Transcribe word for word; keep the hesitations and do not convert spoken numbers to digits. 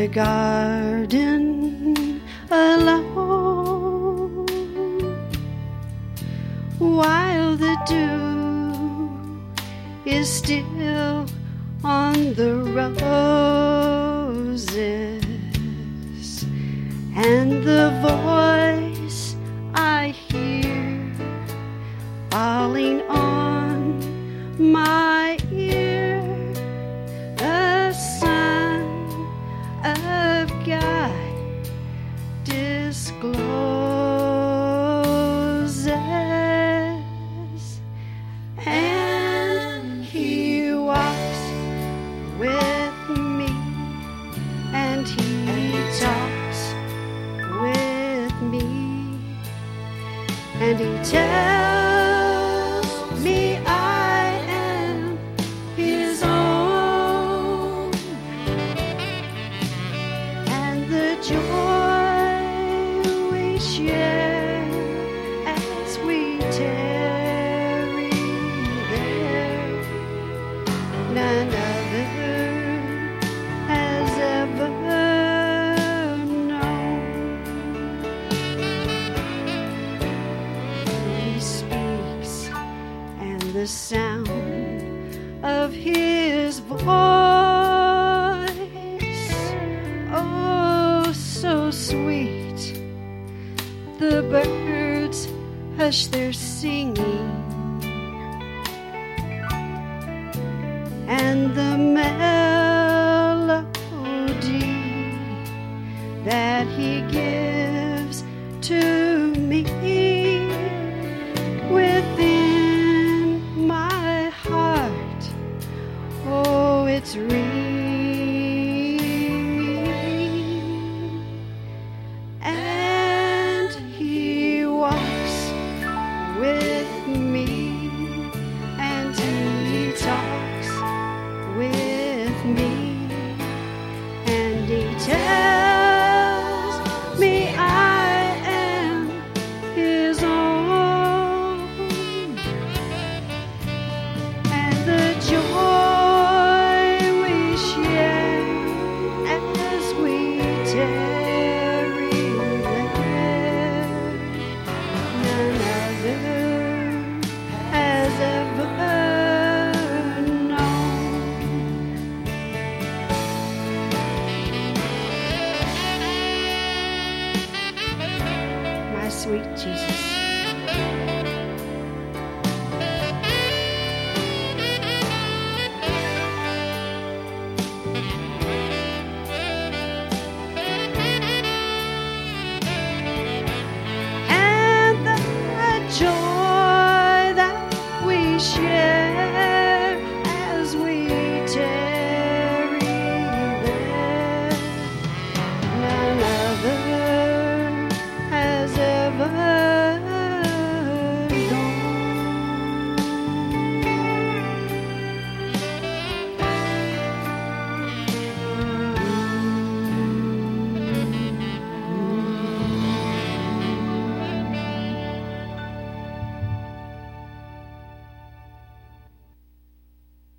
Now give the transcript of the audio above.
the garden alone, while the dew is still on the roses, and the voice I hear falling on my ear, the Son of God discloses, and He walks with me, and He talks with me, and He tells me I am His own, and the joy we share as we tarry there, none other has ever known. He speaks, and the sound of His voice, oh, so sweet, the birds hush their singing, and the melody that He gives to me within my heart, oh, it's ringing, and He walks with me, and He talks with me, and He tells me I am His own, and the joy we share as we tarry there, none other has ever known. My sweet Jesus.